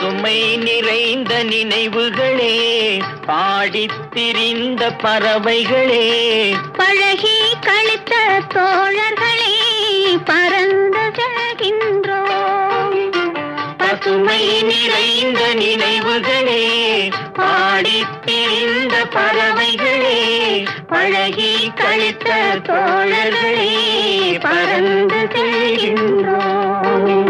பசுமை நிறைந்த நினைவுகளே, பாடித் திரிந்த பறவைகளே, பழகி கழித்த தோழர்களே, பறந்து செல்கின்றோம். பசுமை நிறைந்த நினைவுகளே, பாடித் திரிந்த பறவைகளே, பழகி கழித்த தோழர்களே, பறந்து செல்கின்றோம்.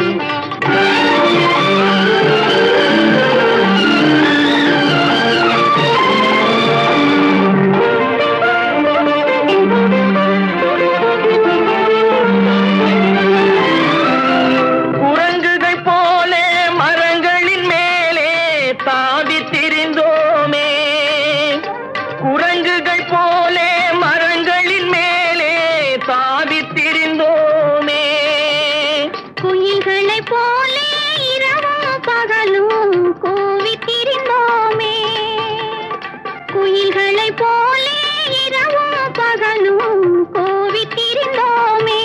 குரங்குகள் போலே மரங்களின் மேலே தாவித்திரிந்தோமே, குயில்களை போலே இரவும் பகலும் கூவித்திரிந்தோமே, குயில்களை போலே இரவும் பகலும் கூவித்திரிந்தோமே.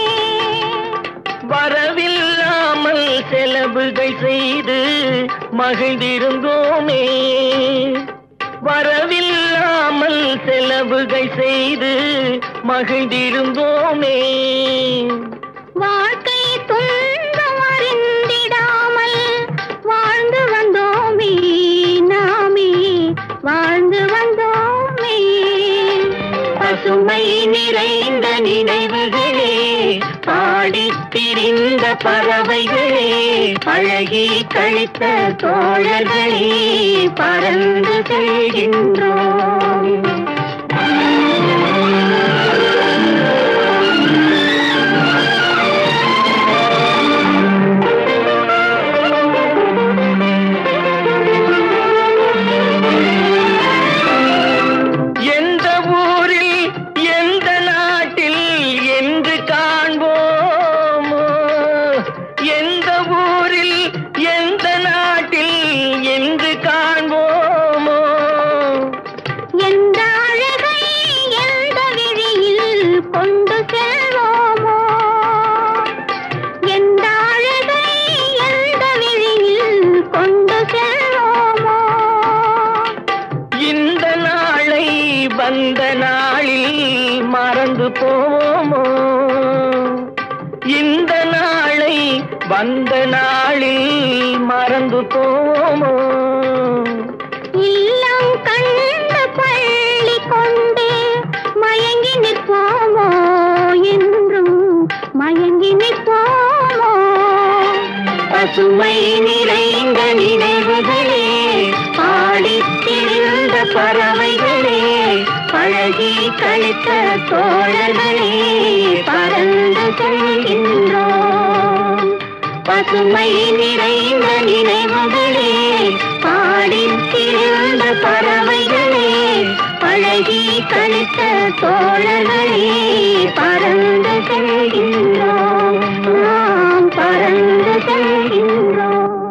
வரவில்லாமல் செலவுகள் செய்து மகிழ்ந்திருந்தோமே, வரவில்லாமல் செலவுகள் செய்து மகிழ்ந்திருந்தோமே. வாழ்க்கை துன்பம் அறிந்திடாமல் வாழ்ந்து வந்தோமே, நாமே வாழ்ந்து வந்தோமே. பசுமை நிறைந்த நினைவுகளே, பாடித் திரிந்த பறவைகளே, பழகி கழித்த தோழர்களே, பறந்து செல்கின்றோம். எந்த ஊரில் எந்த நாட்டில் என்று காண்போமோ, எந்த ஊரில் எந்த நாட்டில் என்று காண்போமோ, எந்த அழகை எந்த விழியில் கொண்டு செல்வோமோ, எந்த அழகை எந்த விழியில் கொண்டு செல்வோமோ. இந்த நாளை வந்த நாளில் மறந்து போவோமோ, இந்த நாளை வந்த நாளில் மறந்து போவோமோ. இல்லம் கண்ட பள்ளி கொண்டு மயங்கி நிற்போமோ, என்றும் மயங்கி நிற்போமோ. பசுமை நிறைந்த நினைவுகளே, பாடித் திரிந்த பறவைகளே, பழகி கழித்த தோழர்களே, பறந்து செல்கின்றோம். பசுமை நிறைந்த நினைவுகளே, பாடித் திரிந்த பறவைகளே, பழகி கழித்த தோழர்களே, பறந்து செல்கின்றோம். நாம் பறந்து செல்கின்றோம்.